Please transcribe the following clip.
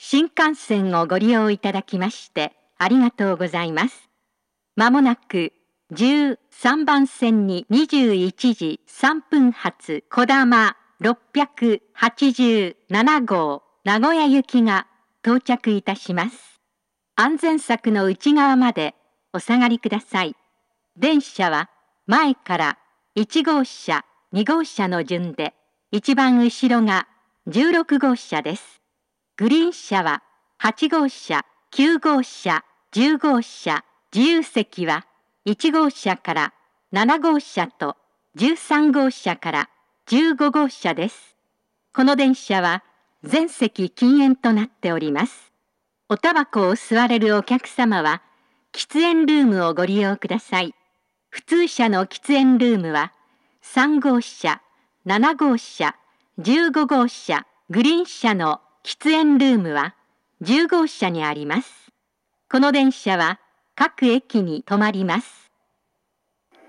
新幹線をご利用いただきましてありがとうございます。まもなく13番線に21時3分発こだま687号名古屋行きが到着いたします。安全柵の内側までお下がりください。電車は前から1号車、2号車の順で、一番後ろが16号車です。グリーン車は8号車、9号車、10号車、自由席は1号車から7号車と13号車から15号車です。この電車は全席禁煙となっております。おタバコを吸われるお客様は喫煙ルームをご利用ください。普通車の喫煙ルームは3号車、7号車、15号車、グリーン車の喫煙ルームは10号車にあります。この電車は各駅に止まります。